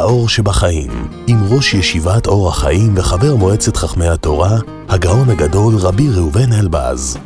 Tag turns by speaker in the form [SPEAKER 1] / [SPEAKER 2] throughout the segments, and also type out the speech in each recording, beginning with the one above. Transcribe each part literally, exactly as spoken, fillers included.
[SPEAKER 1] האור שבחיים, עם ראש ישיבת אור החיים וחבר מועצת חכמי התורה, הגאון הגדול רבי ראובן אלבז.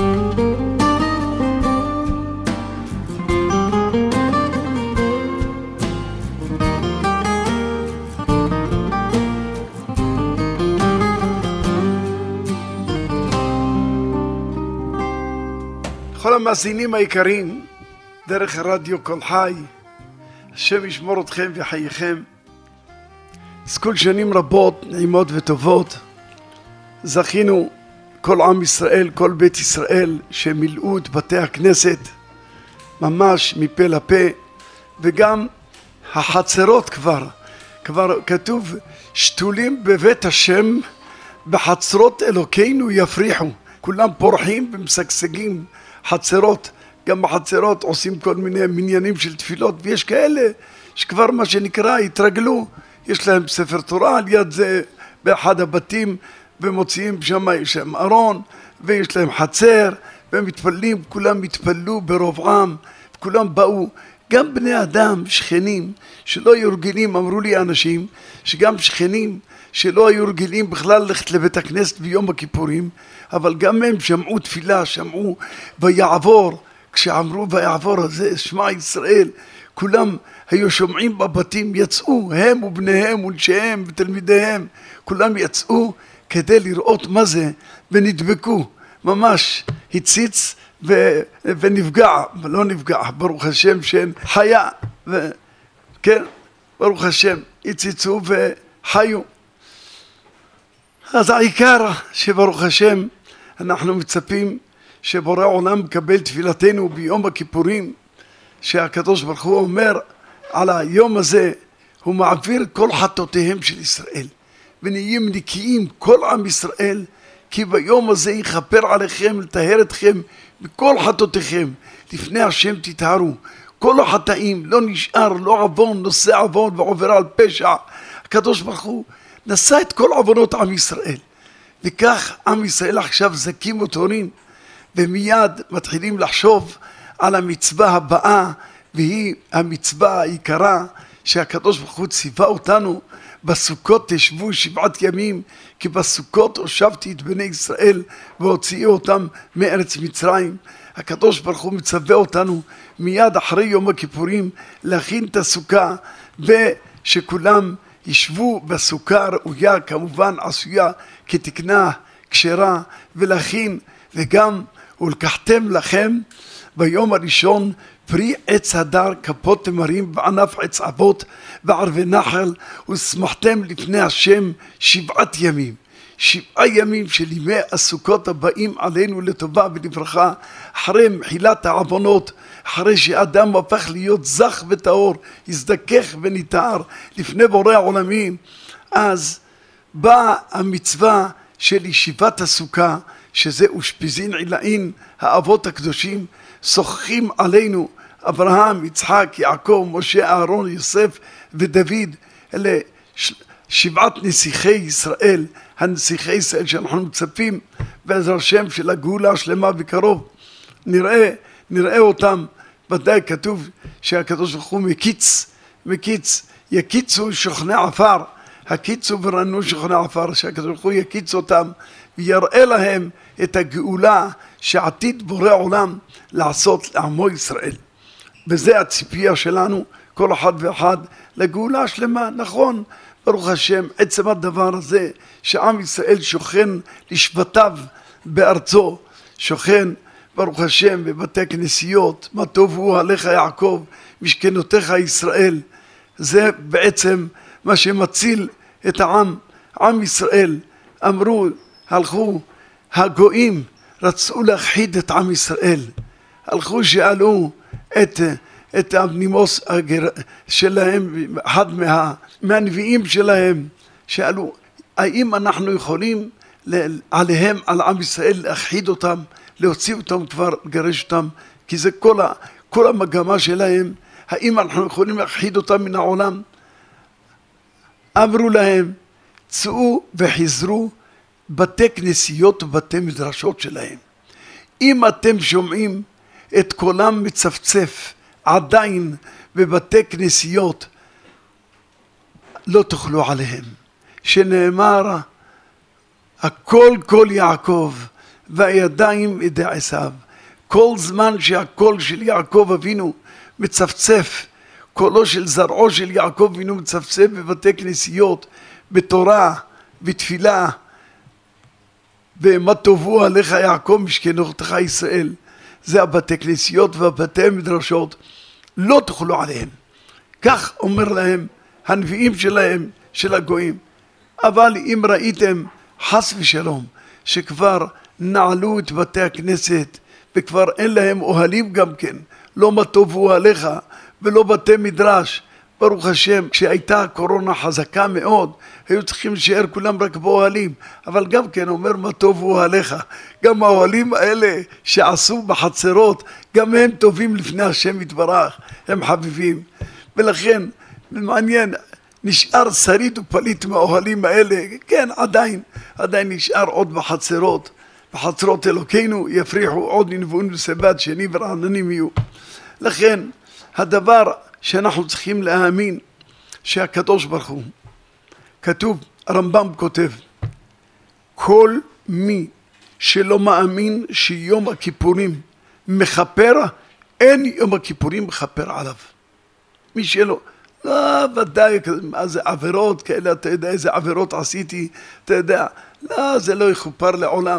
[SPEAKER 2] כל המאזינים היקרים דרך הרדיו כל חי, השם ישמור אתכם וחייכם. כל שנים רבות נעימות וטובות זכינו כל עם ישראל, כל בית ישראל, שמילאו את בתי הכנסת ממש מפה לפה, וגם החצרות כבר כבר כתוב שתולים בבית השם, בחצרות אלוקינו יפריחו. כולם פורחים ומשגשגים. חצרות, גם בחצרות עושים כל מיני מניינים של תפילות, ויש כאלה שכבר מה שנקרא התרגלו, יש להם ספר תורה על יד זה באחד הבתים, ומוציאים שם, יש להם ארון ויש להם חצר ומתפללים, כולם מתפללו ברובעם, כולם באו, גם בני אדם, שכנים שלא היו רגילים. אמרו לי אנשים שגם שכנים שלא היו רגילים בכלל ללכת לבית הכנסת ביום הכיפורים, אבל גם הם שמעו תפילה, שמעו ויעבור, כשאמרו ויעבור הזה שמע ישראל, כולם היו שומעים בבתים, יצאו הם ובניהם ונשיהם ותלמידיהם, כולם יצאו כדי לראות מה זה, ונדבקו, ממש הציץ ו... ונפגע, ולא נפגע, ברוך השם שאין חיה, ו... כן, ברוך השם, הציצו וחיו. אז העיקר שברוך השם אנחנו מצפים שבורא עולם מקבל תפילתנו ביום הכיפורים, שהקדוש ברוך הוא אומר על היום הזה, הוא מעביר כל חטאותיהם של ישראל, ונהיים נקיים כל עם ישראל, כי ביום הזה יכפר עליכם, לטהר אתכם מכל חטאותיכם, לפני השם תטהרו. כל החטאים, לא נשאר, לא עוון, נושא עוון ועובר על פשע. הקדוש ברוך הוא נשא את כל עוונות עם ישראל, וכך עם ישראל עכשיו זכים וטהורים, ומיד מתחילים לחשוב על המצווה הבאה, והיא המצווה העיקרה שהקדוש ברוך הוא ציווה אותנו, בסוכות תשבו שבעת ימים, כי בסוכות הושבתי את בני ישראל והוציאו אותם מארץ מצרים. הקדוש ברוך הוא מצווה אותנו מיד אחרי יום הכיפורים להכין את הסוכה, ושכולם ישבו בסוכה ראויה, כמובן עשויה כתקנה כשרה, ולהכין, וגם ולקחתם לכם ביום הראשון פרי עץ הדר, כפות תמרים וענף עץ אבות וערבי נחל, ושמחתם לפני השם שבעת ימים. שבעה ימים של ימי הסוכות הבאים עלינו לטובה ולברכה, אחרי מחילת העוונות, אחרי שאדם הופך להיות זך וטהור, יזדכך ונטהר לפני בורא העולמים, אז באה המצווה של ישיבת הסוכה, שזה אושפיזין עילאין, האבות הקדושים שוחחים עלינו, אברהם, יצחק, יעקב, משה, אהרון, יוסף ודוד, אלה שבעת נסיכי ישראל, הנסיכי ישראל שאנחנו מצפים בעזרת השם של הגאולה השלמה בקרוב. נראה, נראה אותם, ודאי כתוב שהקדוש ברוך הוא מקיץ, מקיץ, יקיצו שוכני עפר, הקיצו ורנו שוכני עפר, שהקדוש ברוך הוא יקיץ אותם ויראה להם את הגאולה שעתיד בורא עולם לעשות לעמו ישראל. וזה הציפייה שלנו, כל אחד ואחד, לגאולה השלמה. נכון, ברוך השם, עצם הדבר הזה שעם ישראל שוכן לשבטיו בארצו, שוכן ברוך השם בבתי כנסיות, מה טוב הוא עליך יעקב משכנותיך ישראל, זה בעצם מה שמציל את העם, עם ישראל. אמרו, הלכו הגויים, רצו להכחיד את עם ישראל, הלכו שאלו את את הנימוס שלהם, אחד מה, מהנביאים שלהם, שאלו האם אנחנו יכולים עליהם, על עם ישראל, להכחיד אותם, להוציא אותם כבר, לגרש אותם, כי זה כל, ה, כל המגמה שלהם, האם אנחנו יכולים להכחיד אותם מן העולם? אמרו להם, צאו וחזרו בתי כנסיות ובתי מדרשות שלהם. אם אתם שומעים את קולם מצפצף עדיין בבתי כנסיות לא תאכלו עליהם, שנאמר הכל כל יעקב והידיים ידי עשיו. כל זמן שהקול של יעקב אבינו מצפצף, קולו של זרעו של יעקב אבינו מצפצף בבתי כנסיות, בתורה, בתפילה, ומה טובו עליך יעקב משכנותך ישראל, זה הבתי כנסיות והבתי מדרשות, לא תאכלו עליהם. כך אומר להם הנביאים שלהם, של הגויים. אבל אם ראיתם חס ושלום שכבר נעלו את בתי הכנסת וכבר אין להם אוהלים גם כן, לא מה טובו עליך ולא בתי מדרש, ברוך השם, כשהייתה הקורונה חזקה מאוד, היו צריכים להישאר כולם רק באוהלים, אבל גם כן אומר מה טובו עליך, גם האוהלים האלה שעשו בחצרות, גם הם טובים לפני השם יתברך, הם חביבים. ולכן מעניין, נשאר שריד ופליט מהאוהלים האלה, כן עדיין, עדיין נשאר עוד בחצרות, בחצרות אלוקינו יפריחו עוד נבואים וסבת שני ורעננים יהיו. לכן הדבר שאנחנו צריכים להאמין שהקדוש ברוך הוא, כתוב, הרמב"ם כותב, כל מי שלא מאמין שיום הכיפורים מכפר, אין יום הכיפורים מכפר עליו. מי שלא, לא ודאי, מה זה עבירות כאלה, אתה יודע איזה עבירות עשיתי, אתה יודע, לא, זה לא יכופר לעולם.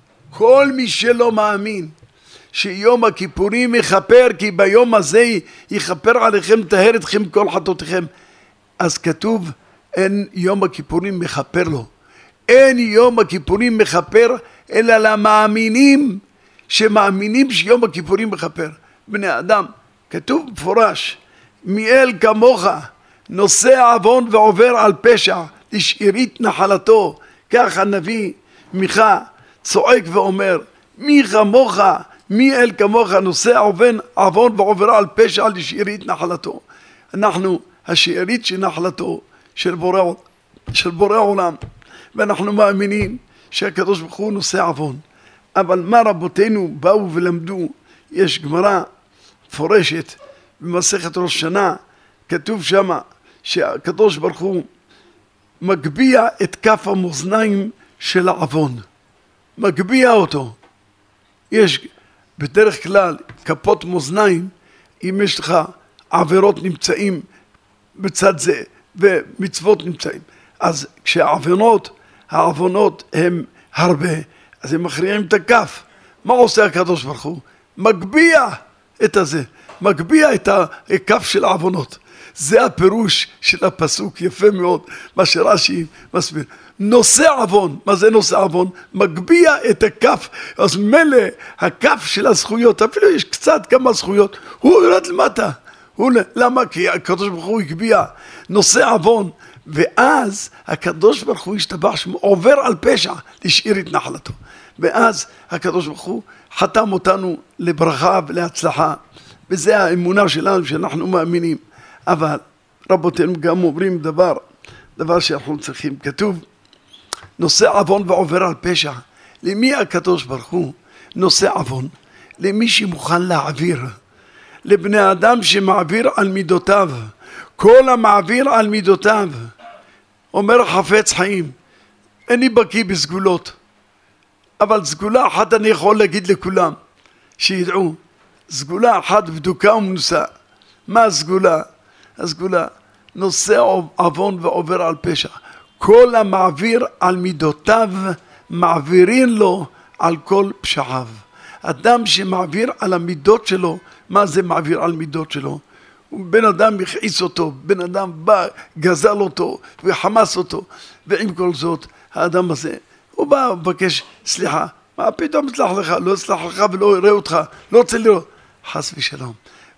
[SPEAKER 2] כל מי שלא מאמין שיום הכיפורים יכפר, כי ביום הזה יכפר עליכם, טהר אתכם כל חטאותיכם, אז כתוב אין יום הכיפורים מכפר לו. אין יום הכיפורים מכפר אלא למאמינים שמאמינים שיום הכיפורים מכפר. בני אדם, כתוב מפורש, מיאל כמוך נושא עוון ועובר על פשע לשארית נחלתו. כך הנביא מיכה צועק ואומר, מי כמוך, מי אל כמוך נושא עוון, עוון ועובר על פשע לשארית נחלתו. אנחנו השארית של נחלתו של בורא, של בורא עולם, ואנחנו מאמינים שהקדוש ברוך הוא נושא עוון. אבל מה רבותינו באו ולמדו, יש גמרא מפורשת במסכת ראש שנה, כתוב שמה שהקדוש ברוך הוא מגביה את כף המאזניים של העוון, מגביה אותו. יש בדרך כלל כפות מאזניים, אם יש לך עבירות נמצאים בצד זה ומצוות נמצאים, אז כשהעוונות, העוונות הם הרבה, אז הם מכריעים את הכף. מה עושה הקדוש ברוך הוא? מגביה את הזה, מגביה את הכף של העוונות. זה הפירוש של הפסוק, יפה מאוד, מה שרש"י מסביר. נושא עוון, מה זה נושא עוון? מגביה את הכף, אז מלא הכף של הזכויות, אפילו יש קצת כמה זכויות, הוא יורד למטה. הוא, למה? כי הקדוש ברוך הוא הגביה נושא עוון, ואז הקדוש ברוך הוא השתבח שמו, עובר על פשע לשאיר את נחלתו. ואז הקדוש ברוך הוא חתם אותנו לברכה ולהצלחה, וזה האמונה שלנו שאנחנו מאמינים. אבל רבותינו גם אומרים דבר, דבר שאנחנו צריכים, כתוב, נושא עוון ועובר על פשע. למי הקדוש ברוך הוא נושא עוון? למי שמוכן להעביר, לבני אדם שמעביר על מידותיו. כל המעביר על מידותיו, אומר חפץ חיים, איני בקיא בסגולות, אבל סגולה אחת אני יכול להגיד לכולם, שידעו, סגולה אחת בדוקה ומנוסה. מה הסגולה? הסגולה, נושא עוון ועובר על פשע. כל המעביר על מידותיו, מעבירים לו על כל פשעיו. אדם שמעביר על המידות שלו, מה זה מעביר על מידות שלו? בן אדם יכעיס אותו, בן אדם בא, גזל אותו וחמס אותו, ועם כל זאת, האדם הזה, הוא בא ובקש סליחה. מה פתאום יסלח לך? לא יסלח לך ולא יראה אותך, לא רוצה לראות. חס ושלום.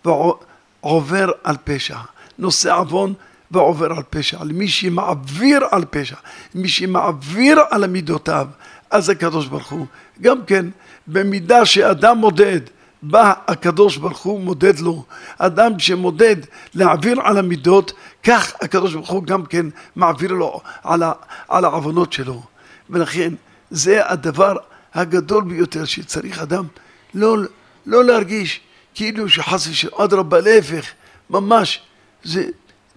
[SPEAKER 2] ועובר על פשע, נושא עוון ועובר על פשע. למי שמעביר על פשע, מי שמעביר על המידותיו, אז הקדוש ברוך הוא, גם כן, במידה שאדם מודד, בא הקדוש ברוך הוא מודד לו. אדם שמודד להעביר על המידות, כך הקדוש ברוך הוא גם כן מעביר לו על, ה, על העוונות שלו. ולכן זה הדבר הגדול ביותר שצריך אדם לא, לא להרגיש כאילו שחס ושלום, אדרבה להפך, ממש זה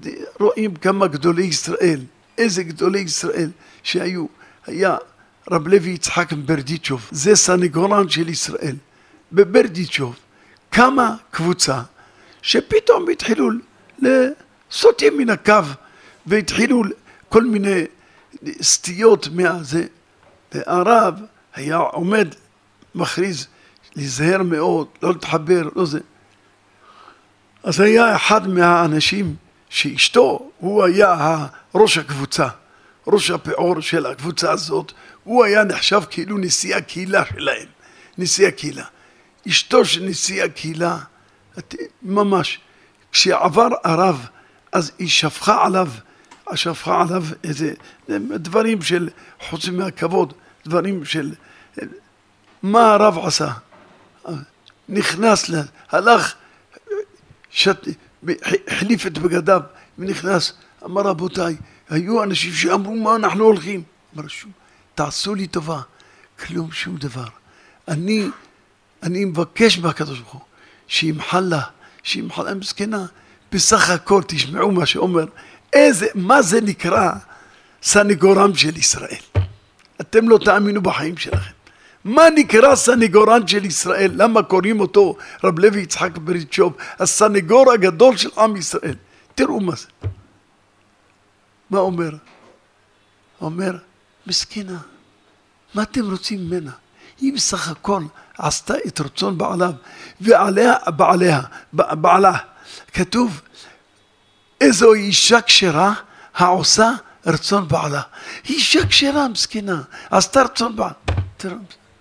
[SPEAKER 2] רואים כמה גדולי ישראל, איזה גדולי ישראל שהיו. היה רב לוי יצחק מברדיצ'וב, זה סניגורן של ישראל. בברדיצ'וב קמה קבוצה שפתאום התחילו לסוטים מן הקו, והתחילו כל מיני סטיות מהזה. והרב היה עומד, מכריז, להיזהר מאוד, לא להתחבר, לא זה. אז היה אחד מהאנשים שאשתו, הוא היה ראש הקבוצה, ראש הפעור של הקבוצה הזאת, הוא היה נחשב כאילו נשיא הקהילה שלהם, נשיא הקהילה. אשתו של נשיא הקהילה, ממש, כשעבר הרב, אז היא שפכה עליו, שפכה עליו איזה דברים של, חוץ מהכבוד, דברים של, מה הרב עשה? נכנס, הלך, שת, החליף את בגדיו ונכנס, אמר רבותיי, היו אנשים שאמרו מה אנחנו הולכים, אמר שום, תעשו לי טובה, כלום שום דבר, אני, אני מבקש מהקדוש ברוך הוא, שימחל לה, שימחל לה מסכנה, בסך הכל תשמעו מה שאומר, איזה, מה זה נקרא סניגורם של ישראל, אתם לא תאמינו בחיים שלכם, מה נקרא סניגורן של ישראל? למה קוראים אותו רב לוי יצחק מברדיצ'וב, הסניגור הגדול של עם ישראל? תראו מה זה. מה אומר? אומר, מסכנה, מה אתם רוצים ממנה? היא בסך הכל עשתה את רצון בעליו, ועליה, בעליה, בעלה, כתוב, איזו אישה כשרה העושה רצון בעלה. היא אישה כשרה, מסכנה, עשתה רצון בעלה. תראו,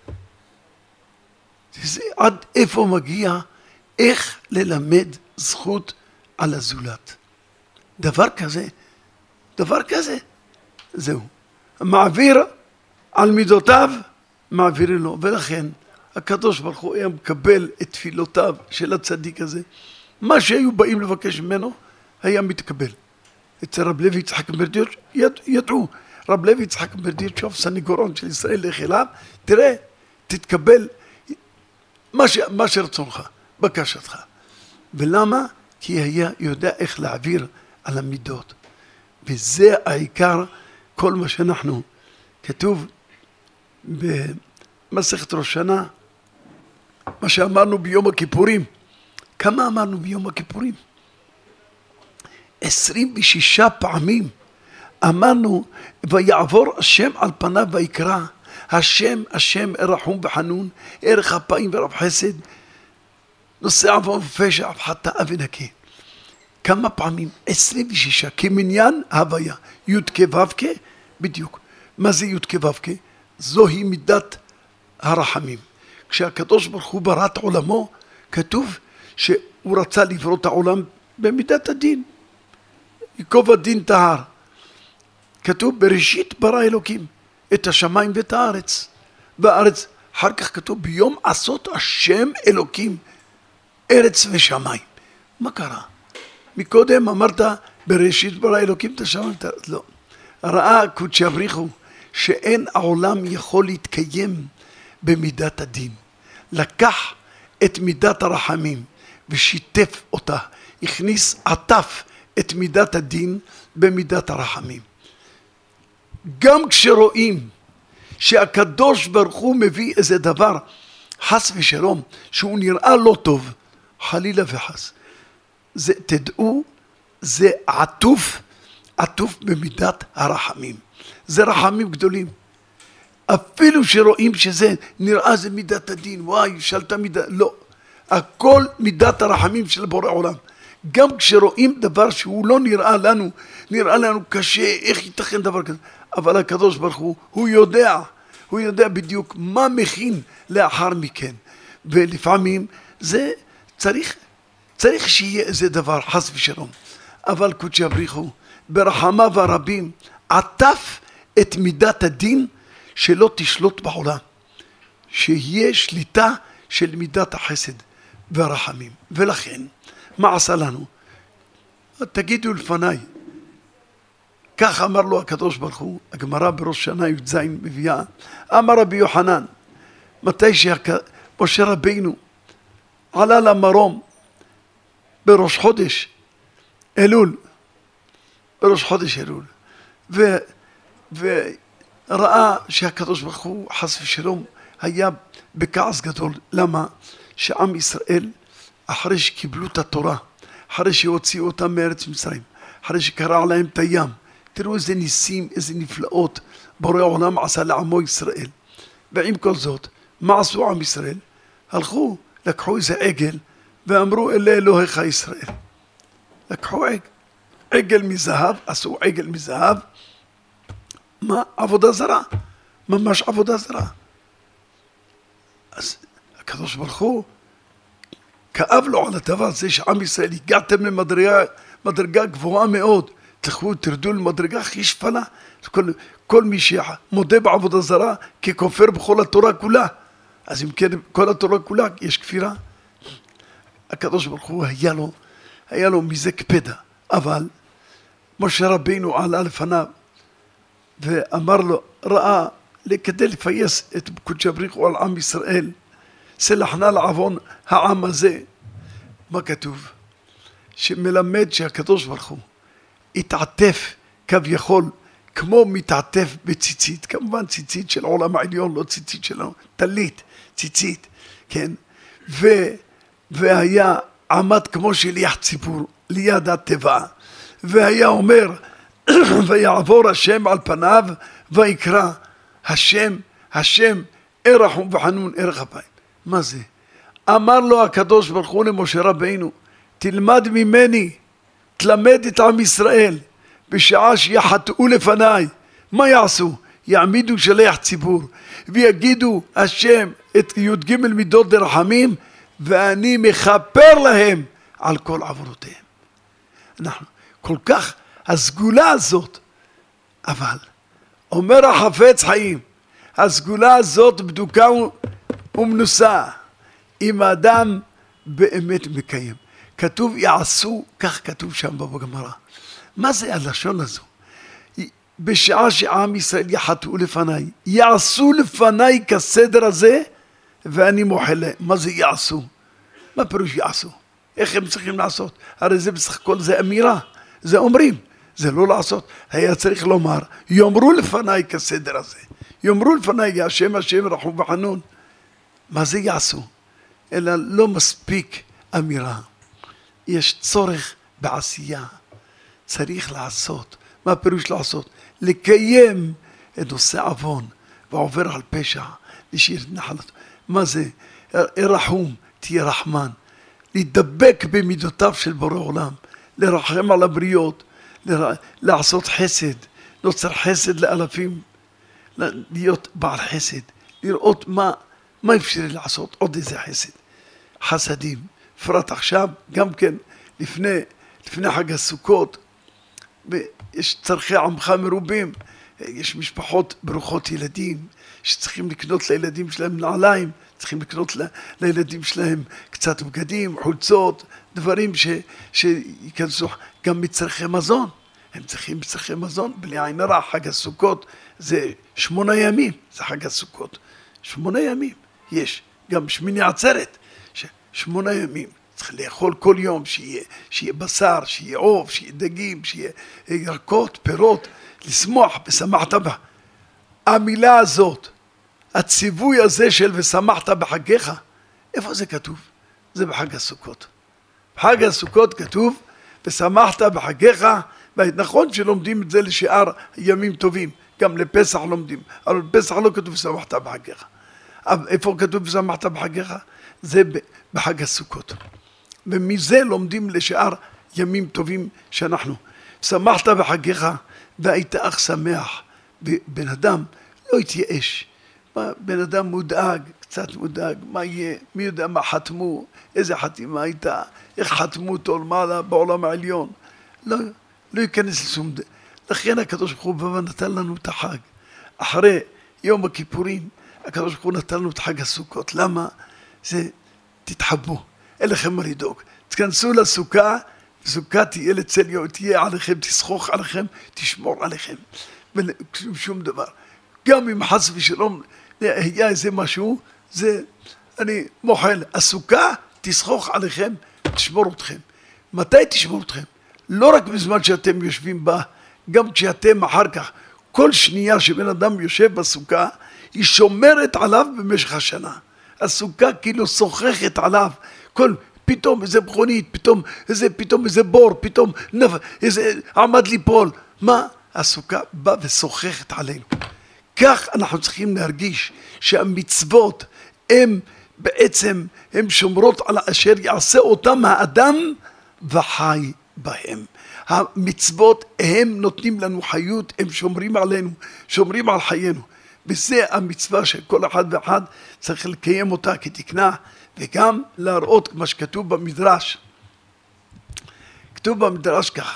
[SPEAKER 2] זה עד איפה מגיע, איך ללמד זכות על הזולת. דבר כזה, דבר כזה, זהו. מעביר על מידותיו, מעביר לו, ולכן הקדוש ברוך הוא היה מקבל את תפילותיו של הצדיק הזה. מה שהיו באים לבקש ממנו, היה מתקבל. אצל רב לוי יצחק מברדיצ'וב, יד, ידעו, רב לוי יצחק מברדיצ'וב, סניגורון של ישראל לחילם, תראה, תתקבל, מה, ש... מה שרצונך, בקשתך. ולמה? כי היה יודע איך להעביר על המידות. וזה העיקר, כל מה שאנחנו, כתוב במסכת ראש שנה, מה שאמרנו ביום הכיפורים. כמה אמרנו ביום הכיפורים? עשרים ושישה פעמים אמרנו, ויעבור השם על פניו ויקרא, השם, השם, רחום וחנון, ערך אפיים ורב חסד, נושא עוון ופשע, חטאה ונקי. כמה פעמים? עשרים ושישה, כמניין הוויה, י' כו' כ', בדיוק. מה זה י' כו' כ'? זוהי מידת הרחמים. כשהקדוש ברוך הוא ברא את עולמו, כתוב שהוא רצה לברוא את העולם במידת הדין. ייקוב הדין טהר. כתוב בראשית ברא אלוקים את השמיים ואת הארץ. בארץ, אחר כך כתוב ביום עשות השם אלוקים ארץ ושמיים. מה קרה? מקודם אמרת בראשית ברא אלוקים את השמיים, לא. ראה קודשא בריחו שאין העולם יכול להתקיים במידת הדין. לקח את מידת הרחמים ושיתף אותה, הכניס עטף את מידת הדין במידת הרחמים. גם כשרואים שהקדוש ברוך הוא מביא איזה דבר, חס ושלום, שהוא נראה לא טוב, חלילה וחס, זה, תדעו, זה עטוף, עטוף במידת הרחמים. זה רחמים גדולים. אפילו שרואים שזה נראה זה מידת הדין, וואי, שלטה מידת, לא. הכל מידת הרחמים של בורא עולם. גם כשרואים דבר שהוא לא נראה לנו, נראה לנו קשה, איך ייתכן דבר כזה. אבל הקדוש ברוך הוא, הוא יודע, הוא יודע בדיוק מה מכין לאחר מכן. ולפעמים זה צריך, צריך שיהיה איזה דבר, חס ושלום. אבל קודשא בריחו, ברחמיו הרבים, עטף את מידת הדין שלא תשלוט בעולם. שיהיה שליטה של מידת החסד והרחמים. ולכן, מה עשה לנו? תגידו לפניי, כך אמר לו הקדוש ברוך הוא, הגמרא בראש שנה י"ז מביאה, אמר רבי יוחנן, מתי שמשה רבינו עלה למרום בראש חודש אלול, בראש חודש אלול, ו, וראה שהקדוש ברוך הוא חס ושלום היה בכעס גדול. למה? שעם ישראל אחרי שקיבלו את התורה, אחרי שהוציאו אותם מארץ מצרים, אחרי שקרע להם את הים, תראו איזה ניסים, איזה נפלאות בורא עולם עשה לעמו ישראל. ועם כל זאת, מה עשו עם ישראל? הלכו, לקחו איזה עגל ואמרו אלה אלוהיך ישראל. לקחו עגל, עגל מזהב, עשו עגל מזהב. מה? עבודה זרה, ממש עבודה זרה. אז הקדוש ברוך הוא כאב לו על הדבר הזה שעם ישראל הגעתם למדרגה מדרגה גבוהה מאוד, תלכו תרדו למדרגה הכי שפלה. כל, כל מי שמודה בעבודה זרה ככופר בכל התורה כולה, אז אם כן כל התורה כולה יש כפירה. הקדוש ברוך הוא היה לו היה לו מזה קפדה, אבל משה רבינו עלה לפניו ואמר לו, ראה כדי לפייס את קודש בריחו על עם ישראל, סלח נא לעוון העם הזה. מה כתוב? שמלמד שהקדוש ברוך הוא התעטף כביכול כמו מתעטף בציצית, כמובן ציצית של עולם העליון, לא ציצית שלנו, תלית, ציצית, כן? ו, והיה עמד כמו שליח ציבור ליד התיבה, והיה אומר ויעבור השם על פניו ויקרא השם, השם רחום וחנון ערך אפיים. מה זה? אמר לו הקדוש ברוך הוא למשה רבינו, תלמד ממני, תלמד את עם ישראל, בשעה שיחטאו לפניי, מה יעשו? יעמידו שליח ציבור ויגידו השם את י"ג מידות דרחמים, ואני מכפר להם על כל עוונותיהם. אנחנו כל כך הסגולה הזאת, אבל אומר החפץ חיים, הסגולה הזאת בדוקה ומנוסה אם האדם באמת מקיים. כתוב יעשו, כך כתוב שם בגמרא. מה זה הלשון הזו? בשעה שעם ישראל יחטאו לפניי, יעשו לפניי כסדר הזה ואני מוחל להם. מה זה יעשו? מה פירוש יעשו? איך הם צריכים לעשות? הרי זה בסך הכל זה אמירה, זה אומרים, זה לא לעשות. היה צריך לומר יאמרו לפניי כסדר הזה, יאמרו לפניי השם השם רחום וחנון. מה זה יעשו? אלא לא מספיק אמירה, יש צורך בעשייה, צריך לעשות. מה פירוש לעשות? לקיים את נושא עוון ועובר על פשע לשיר נחלת. מה זה? רחום, תהיה רחמן, להידבק במידותיו של בורא עולם, לרחם על הבריות, לעשות חסד, לא צריך חסד לאלפים, להיות בעל חסד, לראות מה, מה אפשר לעשות, עוד איזה חסד, חסדים. פרט עכשיו, גם כן, לפני, לפני חג הסוכות, יש צרכי עמך מרובים, יש משפחות ברוכות ילדים, שצריכים לקנות לילדים שלהם נעליים, צריכים לקנות ל, לילדים שלהם קצת בגדים, חולצות, דברים ש, שיכנסו גם מצרכי מזון. הם צריכים מצרכי מזון, בלי עין הרע. חג הסוכות זה שמונה ימים, זה חג הסוכות. שמונה ימים יש, גם שמיני עצרת, שמונה ימים. צריך לאכול כל יום, שיהיה, שיהיה בשר, שיהיה עוף, שיהיה דגים, שיהיה ירקות, פירות, לשמוח, ושמחת בה. המילה הזאת, הציווי הזה של ושמחת בחגיך, איפה זה כתוב? זה בחג הסוכות. בחג הסוכות כתוב ושמחת בחגיך, נכון שלומדים את זה לשאר ימים טובים, גם לפסח לומדים, אבל בפסח לא כתוב ושמחת בחגיך. איפה כתוב ושמחת בחגיך? זה בחג הסוכות. ומזה לומדים לשאר ימים טובים שאנחנו. שמחת בחגיך והיית אך שמח. בן אדם לא התייאש. בן אדם מודאג, קצת מודאג, מה יהיה? מי יודע מה חתמו? איזה חתימה הייתה? איך חתמו אותו למעלה בעולם העליון? לא, לא ייכנס לשום דבר. לכן הקדוש ברוך הוא בא ונתן לנו את החג. אחרי יום הכיפורים, הקדוש ברוך הוא נתן לנו את חג הסוכות. למה? זה תתחבו, אין לכם מה לדאוג. תכנסו לסוכה, סוכה תהיה לצל, תהיה עליכם, תסחוך עליכם, תשמור עליכם. שום דבר. גם אם חס ושלום היה איזה משהו, זה, אני מוחל, הסוכה תסחוך עליכם, תשמור אתכם. מתי תשמור אתכם? לא רק בזמן שאתם יושבים בה, גם כשאתם אחר כך, כל שנייה שבן אדם יושב בסוכה, היא שומרת עליו במשך השנה. הסוכה כאילו שוחחת עליו, כל פתאום איזה מכונית, פתאום איזה, פתאום איזה בור, פתאום נב, איזה עמד ליפול. מה? הסוכה באה ושוחחת עלינו. כך אנחנו צריכים להרגיש שהמצוות הם בעצם, הם שומרות על אשר יעשה אותם האדם וחי בהם. המצוות הם נותנים לנו חיות, הם שומרים עלינו, שומרים על חיינו. וזה המצווה שכל אחד ואחד צריך לקיים אותה כתקנה, וגם להראות מה שכתוב במדרש. כתוב במדרש ככה,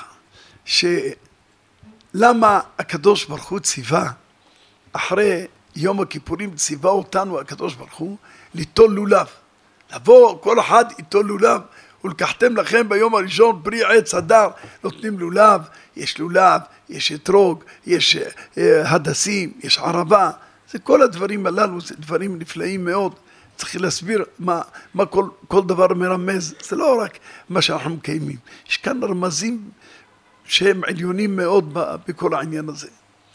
[SPEAKER 2] שלמה הקדוש ברוך הוא ציווה, אחרי יום הכיפורים ציווה אותנו הקדוש ברוך הוא, ליטול לולב. לבוא כל אחד ליטול לולב, ולקחתם לכם ביום הראשון פרי עץ הדר, נותנים לולב, יש לולב, יש אתרוג, יש הדסים, יש ערבה, זה כל הדברים הללו, זה דברים נפלאים מאוד, צריך להסביר מה, מה כל, כל דבר מרמז, זה לא רק מה שאנחנו מקיימים, יש כאן רמזים שהם עליונים מאוד בכל העניין הזה.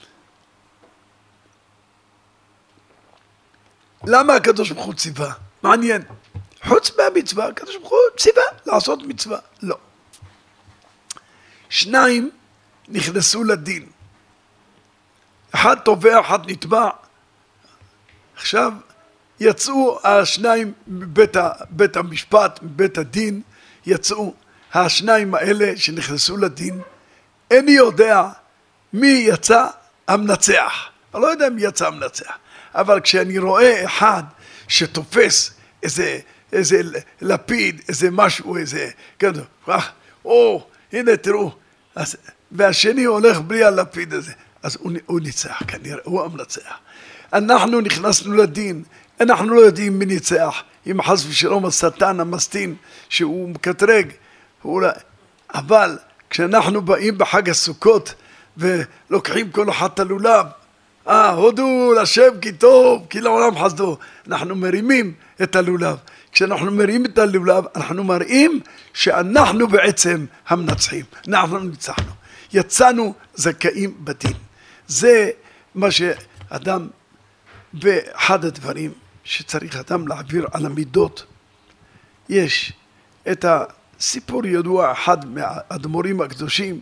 [SPEAKER 2] למה הקדוש ברוך הוא ציווה? מעניין. חוץ מהמצווה, הקדוש ברוך הוא ציווה לעשות מצווה. לא. שניים נכנסו לדין. אחד תובע, אחד נתבע. עכשיו יצאו השניים מבית בית המשפט, מבית הדין, יצאו השניים האלה שנכנסו לדין. איני יודע מי יצא המנצח. אני לא יודע מי יצא המנצח. אבל כשאני רואה אחד שתופס איזה, איזה לפיד, איזה משהו, איזה, כן, או, הנה תראו, אז, והשני הולך בלי הלפיד הזה, אז הוא, הוא ניצח, כנראה, הוא המנצח. אנחנו נכנסנו לדין, אנחנו לא יודעים מי ניצח, אם חס ושלום השטן, המסטין, שהוא מקטרג, הוא, אבל כשאנחנו באים בחג הסוכות, ולוקחים כל אחד את הלולב, אה, הודו לשם כי טוב, כי לעולם חסדו. אנחנו מרימים את הלולב. כשאנחנו מרימים את הלולב, אנחנו מראים שאנחנו בעצם המנצחים. אנחנו ניצחנו. יצאנו זכאים בדין. זה מה שאדם, באחד הדברים שצריך אדם להעביר על המידות. יש את הסיפור ידוע, אחד מהאדמו"רים הקדושים,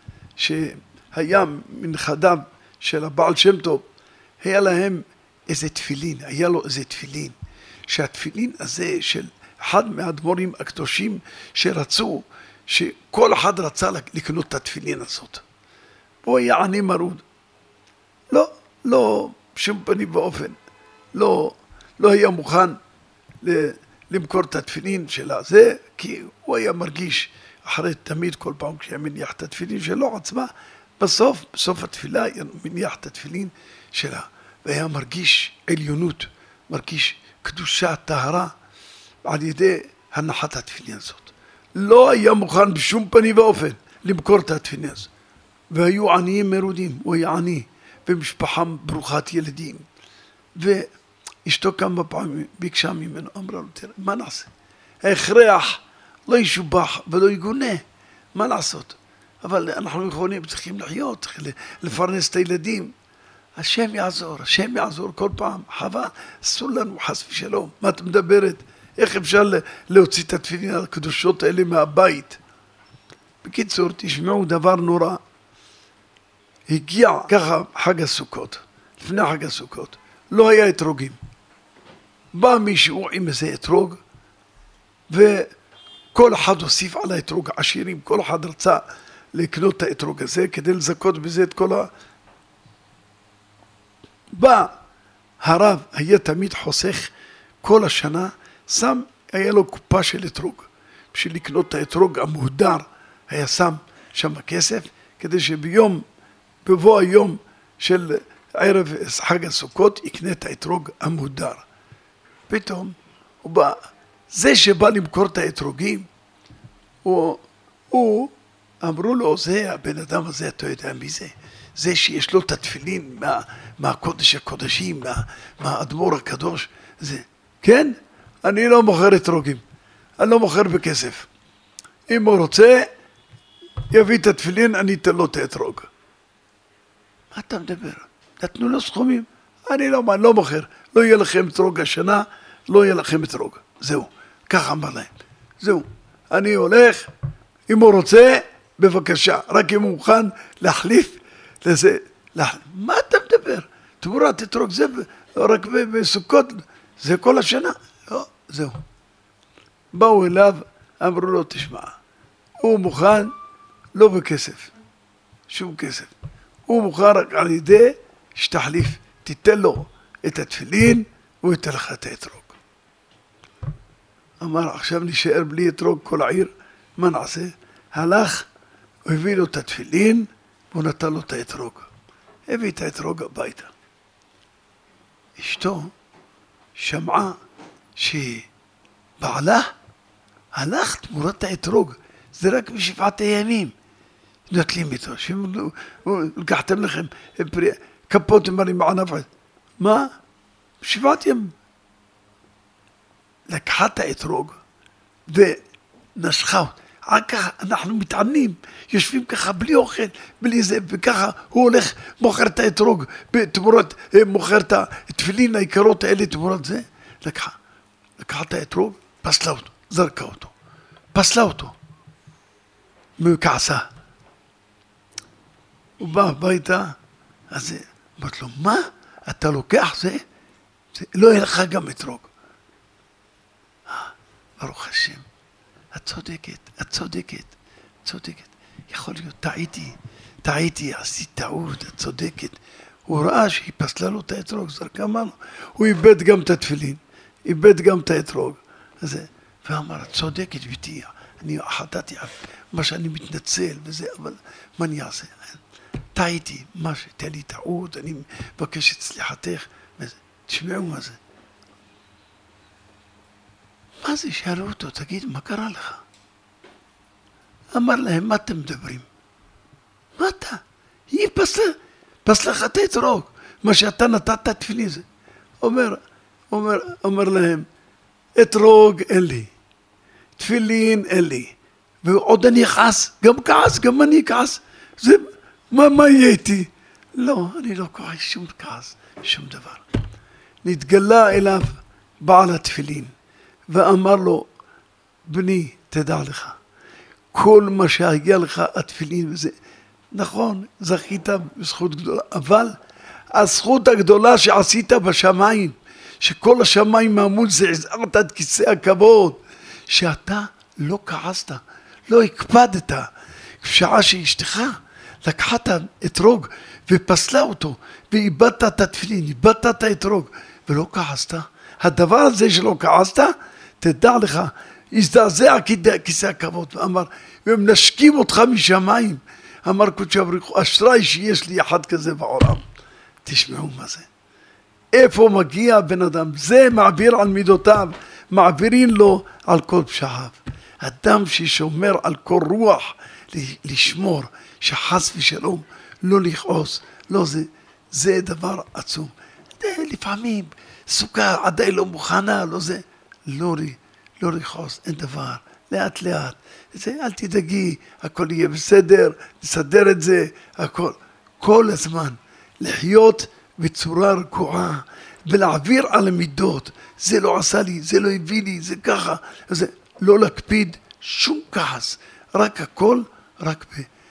[SPEAKER 2] שהיה מנכדיו של הבעל שם טוב, היה להם איזה תפילין, היה לו איזה תפילין, שהתפילין הזה של אחד מהאדמו"רים הקדושים שרצו, שכל אחד רצה לקנות את התפילין הזאת. הוא היה עני מרוד. לא, לא, שום פנים ואופן. לא, לא היה מוכן למכור את התפילין שלה. זה כי הוא היה מרגיש, אחרי תמיד כל פעם כשהיה מניח את התפילין שלו עצמה, בסוף, בסוף התפילה, היה מניח את התפילין שלה, והיה מרגיש עליונות, מרגיש קדושה, טהרה, על ידי הנחת התפילין הזאת. לא היה מוכן בשום פנים ואופן למכור את התפילין הזאת. והיו עניים מרודים, הוא היה עני, ומשפחה ברוכת ילדים. ואשתו כמה פעמים ביקשה ממנו, אמרה לו, תראה, מה נעשה? ההכרח לא ישובח ולא יגונה, מה לעשות? אבל אנחנו יכולים, צריכים לחיות, צריכים לפרנס את הילדים. השם יעזור, השם יעזור כל פעם, חבל, אסור לנו חס ושלום. מה את מדברת? איך אפשר להוציא את התפילין הקדושות האלה מהבית? בקיצור, תשמעו דבר נורא. הגיע ככה חג הסוכות, לפני חג הסוכות, לא היה אתרוגים. בא מישהו עם איזה אתרוג, וכל אחד הוסיף על האתרוג עשירים, כל אחד רצה לקנות את האתרוג הזה, כדי לזכות בזה את כל ה... בא הרב, היה תמיד חוסך כל השנה, שם, היה לו קופה של אתרוג. בשביל לקנות את האתרוג המהודר, היה שם שם כסף, כדי שביום, בבוא היום של ערב חג הסוכות, יקנה את האתרוג המהודר. פתאום, הוא בא, זה שבא למכור את האתרוגים, הוא, הוא, אמרו לו, זה הבן אדם הזה, אתה יודע מי זה? זה שיש לו את התפילין מה, מהקודש הקודשים, מה, מהאדמו"ר הקדוש. זה, כן? אני לא מוכר אתרוגים, אני לא מוכר בכסף. אם הוא רוצה, יביא את התפילין, אני אתן לו את האתרוג. מה אתה מדבר? נתנו לו סכומים. אני לא, לא מוכר, לא יהיה לכם אתרוג השנה, לא יהיה לכם אתרוג. זהו, ככה אמר להם. זהו, אני הולך, אם הוא רוצה, בבקשה, רק אם הוא מוכן להחליף לזה. להחליף. מה אתה מדבר? תמורת אתרוג זה רק בסוכות, זה כל השנה. לא, זהו. באו אליו, אמרו לו, תשמע, הוא מוכן, לא בכסף, שום כסף. הוא מוכן רק על ידי שתחליף, תיתן לו את התפילין, הוא ייתן לך את האתרוג. אמר, עכשיו נשאר בלי אתרוג כל העיר, מה נעשה? הלך, הוא הביא לו את התפילין, והוא נתן לו את האתרוג. הביא את האתרוג הביתה. אשתו שמעה שבעלה הלך תמורת האתרוג, זה רק בשבעת הימים. נוטלים איתו, לקחתם לכם כפות מרים ענף. מה? שבעת ימים. לקחה את האתרוג ונשכה. רק ככה אנחנו מתענים, יושבים ככה בלי אוכל, בלי זה, וככה הוא הולך, מוכר את האתרוג, תמורת, מוכר את התפילין העיקרות האלה תמורת זה. לקחה, לקחה את האתרוג, פסלה אותו, זרקה אותו, פסלה אותו, מכעסה. הוא בא הביתה, אז אמרת לו, מה? אתה לוקח זה? זה לא יהיה לך גם אתרוג. ברוך השם, את צודקת, את צודקת, צודקת. יכול להיות, טעיתי, טעיתי, עשיתי טעות, את צודקת. הוא ראה שהיא פסלה לו את האתרוג, זרקה, אמר לו, הוא איבד גם את התפילין, איבד גם את האתרוג. ואמר, את צודקת ביתי, אני חטאתי על מה שאני מתנצל וזה, אבל מה אני אעשה? טעיתי, מה שתהיה לי טעות, אני מבקש את סליחתך, תשמעו מה זה. מה זה? שאלו אותו, תגיד, מה קרה לך? אמר להם, מה אתם מדברים? מה אתה? היא פסלה, פסלה לך את האתרוג, מה שאתה נתת תפילין זה. אומר, אומר, אומר להם, אתרוג אין לי, תפילין אין לי, ועוד אני כעס, גם כעס, גם אני כעס. זה, מה, מה יהיה איתי? לא, אני לא כועס שום כעס, שום דבר. נתגלה אליו בעל התפילין, ואמר לו, בני, תדע לך, כל מה שהגיע לך התפילין וזה, נכון, זכית בזכות גדולה, אבל הזכות הגדולה שעשית בשמיים, שכל השמיים מעמוד זה עזרת את כיסא הכבוד, שאתה לא כעסת, לא הקפדת, בשעה שאשתך לקחת אתרוג ופסלה אותו, ואיבדת את התפילין, איבדת את האתרוג, ולא כעסת. הדבר הזה שלא כעסת, תדע לך, הזדעזע כיסא הכבוד, ואמר, והם נשקים אותך משמיים. אמר קודש הבריך, אשרי שיש לי אחד כזה בעולם. תשמעו מה זה. איפה מגיע בן אדם? זה מעביר על מידותיו, מעבירים לו על כל פשעיו. אדם ששומר על כל רוח, לשמור, שחס ושלום, לא לכעוס, לא זה, זה דבר עצום. לפעמים סוכה עדיין לא מוכנה, לא זה, לא, לא לכעוס, אין דבר, לאט לאט. זה, אל תדאגי, הכל יהיה בסדר, נסדר את זה, הכל. כל הזמן, לחיות בצורה רגועה, ולהעביר על המידות, זה לא עשה לי, זה לא הביא לי, זה ככה, זה לא להקפיד שום כעס, רק הכל, רק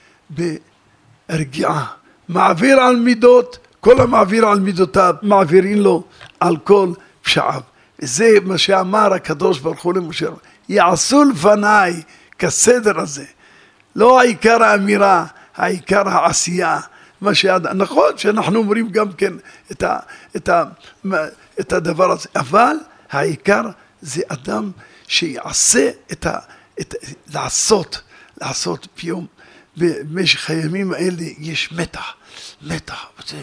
[SPEAKER 2] ברגיעה. מעביר על מידות, כל המעביר על מידותיו, מעבירים לו על כל פשעיו. וזה מה שאמר הקדוש ברוך הוא למשה, יעשו לפניי כסדר הזה. לא העיקר האמירה, העיקר העשייה. מה שעד, נכון שאנחנו אומרים גם כן את, ה, את, ה, את הדבר הזה, אבל העיקר זה אדם שיעשה את ה... את, לעשות, לעשות ביום, במשך הימים האלה יש מתח, מתח, זה,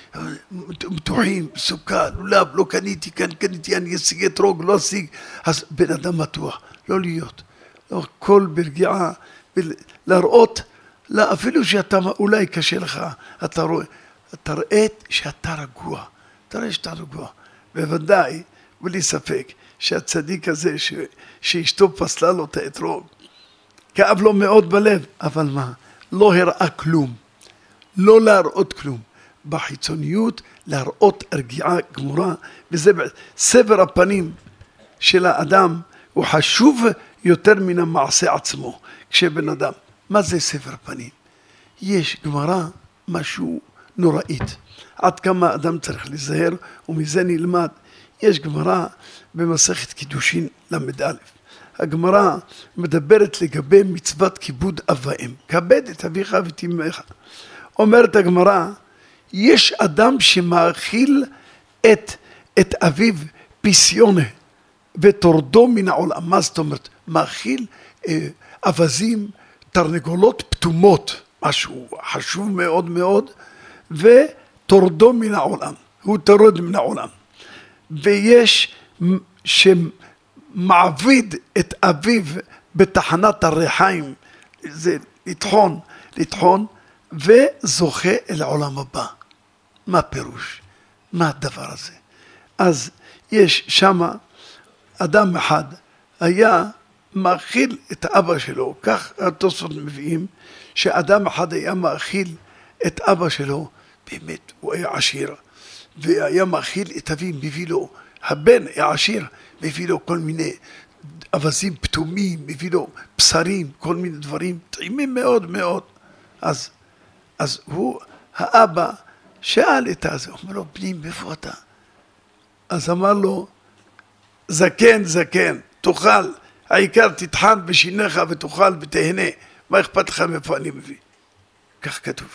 [SPEAKER 2] מתוחים, סוכה, לולב, לא קניתי, כאן קניתי, אני אשיג אתרוג, לא אשיג, אז בן אדם מתוח, לא להיות, לא, כל ברגיעה, להראות, לא, אפילו שאתה אולי קשה לך, אתה רואה, אתה רואה שאתה רגוע, אתה רואה שאתה רגוע, בוודאי, בלי ספק, שהצדיק הזה, ש, שאשתו פסלה לו את האתרוג, כאב לו מאוד בלב, אבל מה? לא הראה כלום, לא להראות כלום. בחיצוניות להראות הרגיעה גמורה, וזה סבר הפנים של האדם הוא חשוב יותר מן המעשה עצמו. כשבן אדם, מה זה סבר פנים? יש גמרא משהו נוראית, עד כמה אדם צריך להיזהר, ומזה נלמד. יש גמרא במסכת קידושין למד א', הגמרא מדברת לגבי מצוות כיבוד אב ואם, כבד את אביך ואת אמך. אומרת הגמרא, יש אדם שמאכיל את, את אביו פיסיונה ותורדו מן העולם. מה זאת אומרת? מאכיל אה, אבזים, תרנגולות פתומות, משהו חשוב מאוד מאוד, ותורדו מן העולם, הוא תורד מן העולם. ויש שמעביד את אביו בתחנת הריחיים, זה לטחון, לטחון, וזוכה אל העולם הבא. מה פירוש? מה הדבר הזה? אז יש שמה אדם אחד היה מאכיל את אבא שלו, כך התוספות מביאים, שאדם אחד היה מאכיל את אבא שלו, באמת הוא היה עשיר, והיה מאכיל את אביו, מביא לו, הבן היה עשיר, מביא לו כל מיני אבזים פתומים, מביא לו בשרים, כל מיני דברים, טעימים מאוד מאוד. אז, אז הוא, האבא, שאל את הזה, אומר לו, בני, מאיפה אתה? אז אמר לו, זקן, זקן, תאכל, העיקר תטחן בשיניך ותאכל ותהנה, מה אכפת לך מאיפה אני מביא? כך כתוב.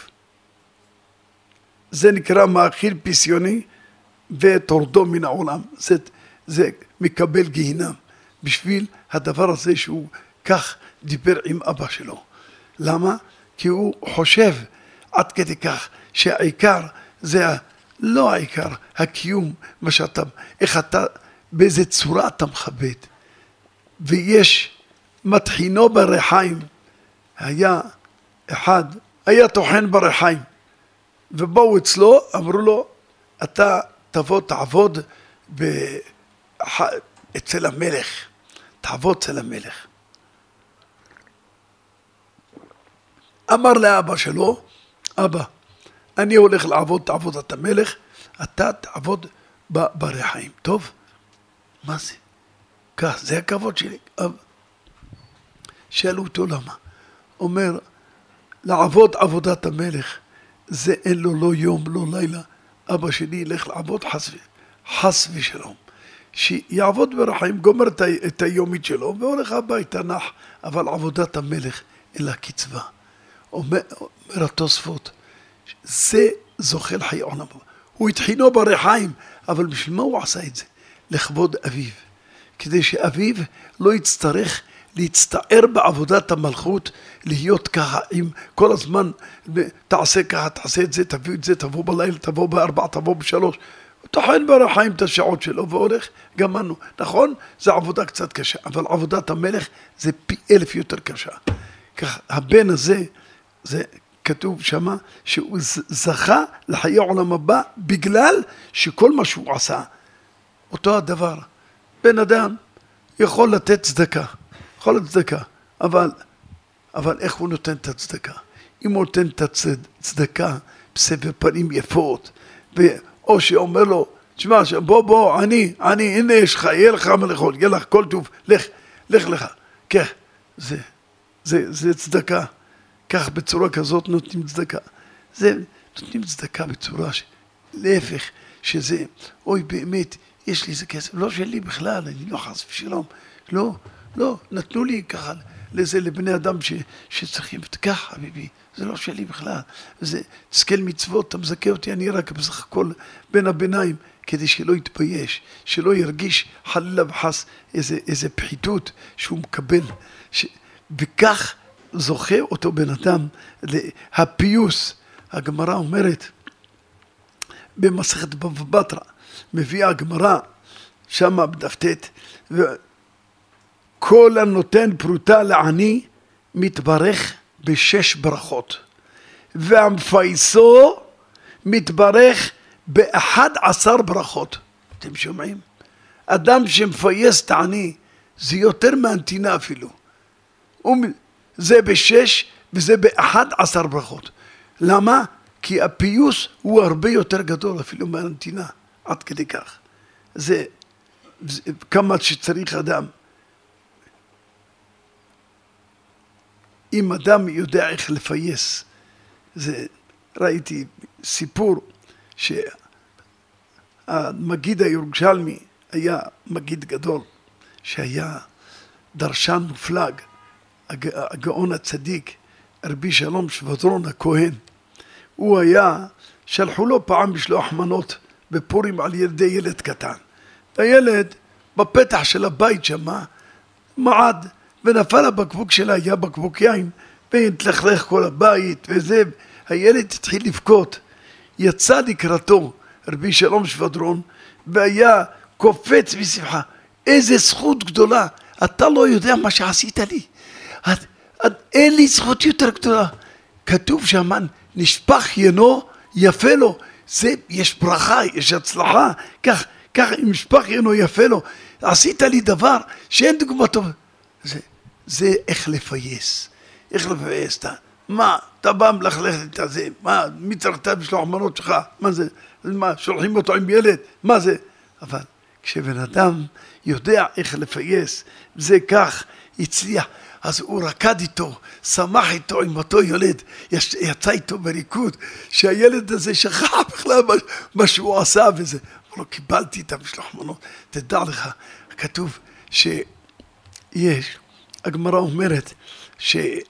[SPEAKER 2] זה נקרא מאכיל פיסיוני ותורדו מן העולם. זה, זה מקבל גיהינם בשביל הדבר הזה שהוא כך דיבר עם אבא שלו. למה? כי הוא חושב עד כדי כך שהעיקר זה לא העיקר, הקיום, מה שאתה, איך אתה, באיזה צורה אתה מכבד. ויש מתחינו בריחיים, היה אחד, היה טוחן בריחיים, ובאו אצלו, אמרו לו, אתה תבוא תעבוד בח... אצל המלך, תעבוד אצל המלך. אמר לאבא שלו, אבא, אני הולך לעבוד, תעבוד את המלך, אתה תעבוד בריחיים. טוב? מה זה? כך, זה הכבוד שלי. שאלו אותו למה. אומר, לעבוד עבודת המלך, זה אין לו לא יום, לא לילה. אבא שלי ילך לעבוד חס, חס ושלום. שיעבוד בריחיים, גומר את היומית שלו, והולך הביתה נח, אבל עבודת המלך אין לה קצבה. אומר, אומר התוספות, זה זוכל חיי עולם. הוא התחינו בריחיים, אבל בשביל מה הוא עשה את זה? לכבוד אביו. כדי שאביו לא יצטרך להצטער בעבודת המלכות, להיות ככה עם כל הזמן, תעשה ככה, תעשה את זה, תביא את זה, תבוא בלילה, תבוא בארבע, תבוא בשלוש. הוא טוחן בריחיים את השעות שלו והולך, גמרנו. נכון? זה עבודה קצת קשה, אבל עבודת המלך זה פי אלף יותר קשה. כך, הבן הזה, זה כתוב שמה, שהוא זכה לחיי עולם הבא, בגלל שכל מה שהוא עשה, אותו הדבר. בן אדם יכול לתת צדקה, יכול לתת צדקה, אבל, אבל איך הוא נותן את הצדקה? אם הוא נותן את הצדקה בסבר פנים יפות, או שאומר לו, תשמע, בוא בוא, אני, אני, הנה יש לך, יהיה לך מה לאכול, יהיה לך כל טוב, לך, לך לך. כן, זה, זה, זה צדקה. כך בצורה כזאת נותנים צדקה. זה, נותנים צדקה בצורה ש... להפך, שזה, אוי באמת, יש לי איזה כסף, לא שלי בכלל, אני לא חס ושלום, לא, לא, נתנו לי ככה, לזה לבני אדם ש, שצריכים, ככה, ביבי, זה לא שלי בכלל, זה תסכל מצוות, אתה מזכה אותי, אני רק בסך הכל בין הביניים, כדי שלא יתבייש, שלא ירגיש חלילה וחס איזה, איזה פחיתות שהוא מקבל, ש, וכך זוכה אותו בן אדם, הפיוס, הגמרא אומרת, במסכת בבא בתרא, מביאה הגמרא, שמה בדף-ט', וכל הנותן פרוטה לעני מתברך בשש ברכות, והמפייסו מתברך באחד עשר ברכות. אתם שומעים? אדם שמפייס את העני, זה יותר מהנתינה אפילו. זה בשש וזה באחד עשר ברכות. למה? כי הפיוס הוא הרבה יותר גדול אפילו מהנתינה, עד כדי כך. זה, זה כמה שצריך אדם. אם אדם יודע איך לפייס, זה, ראיתי סיפור שהמגיד הירושלמי היה מגיד גדול, שהיה דרשן מופלג, הגאון הצדיק, רבי שלום שבדרון הכהן. הוא היה, שלחו לו פעם בשלוח מנות בפורים על ידי ילד קטן. הילד בפתח של הבית שמה, מעד, ונפל הבקבוק שלה, היה בקבוק יין, והתלכלך כל הבית, וזה, הילד התחיל לבכות. יצא לקראתו רבי שלום שבדרון, והיה קופץ בשמחה. איזה זכות גדולה, אתה לא יודע מה שעשית לי. את, את, אין לי זכות יותר גדולה. כתוב שהמן נשפך ינו, יפה לו. זה, יש ברכה, יש הצלחה. כך, כך, אם נשפך ינו, יפה לו. עשית לי דבר שאין דוגמתו. זה, זה איך לפייס. איך לפייס אתה? מה? אתה בא מלכלך את זה. מה? מי צריך את בשלוח מנות שלך? מה זה? מה? שולחים אותו עם ילד? מה זה? אבל כשבן אדם יודע איך לפייס, זה כך הצליח. אז הוא רקד איתו, שמח איתו עם אותו ילד, יצא איתו בריקוד, שהילד הזה שכח בכלל מה שהוא עשה וזה. אבל לא קיבלתי את המשלוח מנות. תדע לך, כתוב שיש, הגמרא אומרת שאז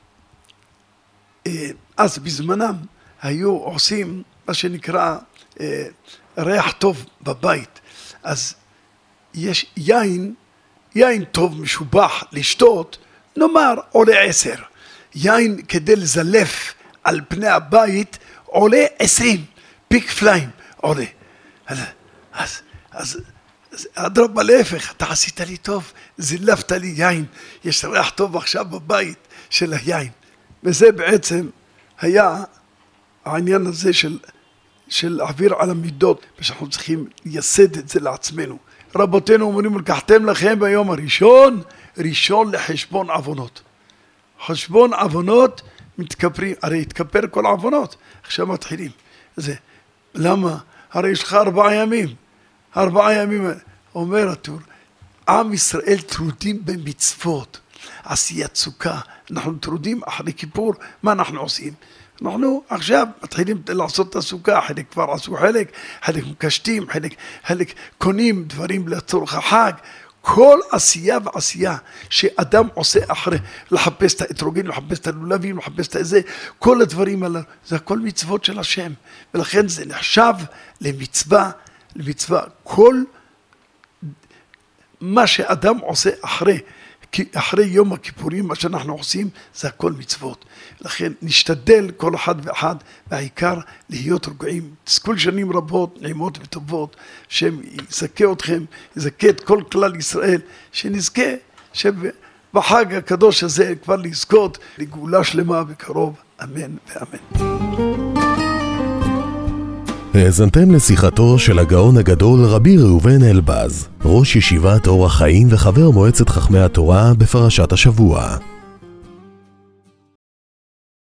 [SPEAKER 2] בזמנם היו עושים מה שנקרא ריח טוב בבית. אז יש יין, יין טוב משובח לשתות, נאמר עולה עשר. יין כדי לזלף על פני הבית עולה עשרים, פיק פליים עולה. אז, אז, אז, אז אדרבה להפך, אתה עשית לי טוב, זילפת לי יין, יש ריח טוב עכשיו בבית של היין. וזה בעצם היה העניין הזה של, של להעביר על המידות, ושאנחנו צריכים לייסד את זה לעצמנו. רבותינו אומרים, לקחתם לכם ביום הראשון, ראשון לחשבון עוונות. חשבון עוונות מתכפרים, הרי התכפר כל עוונות, עכשיו מתחילים. זה, למה? הרי יש לך ארבעה ימים, ארבעה ימים, אומר הטור, עם ישראל טרודים במצוות, עשיית סוכה, אנחנו טרודים אחרי כיפור, מה אנחנו עושים? אנחנו עכשיו מתחילים לעשות את הסוכה, חלק כבר עשו חלק, חלק מקשטים, חלק, חלק קונים דברים לצורך החג, כל עשייה ועשייה שאדם עושה אחרי, לחפש את האתרוגים, לחפש את הלולבים, לחפש את זה, כל הדברים האלה, זה הכל מצוות של השם, ולכן זה נחשב למצווה, למצווה, כל מה שאדם עושה אחרי, אחרי יום הכיפורים, מה שאנחנו עושים, זה הכל מצוות. לכן נשתדל כל אחד ואחד, והעיקר להיות רגועים. תזכו שנים רבות, נעימות וטובות, שהם יזכה אתכם, יזכה את כל כלל ישראל, שנזכה שבחג הקדוש הזה כבר לזכות לגאולה שלמה בקרוב. אמן ואמן.
[SPEAKER 1] האזנתם לשיחתו של הגאון הגדול רבי ראובן אלבז, ראש ישיבת אור החיים וחבר מועצת חכמי התורה בפרשת השבוע.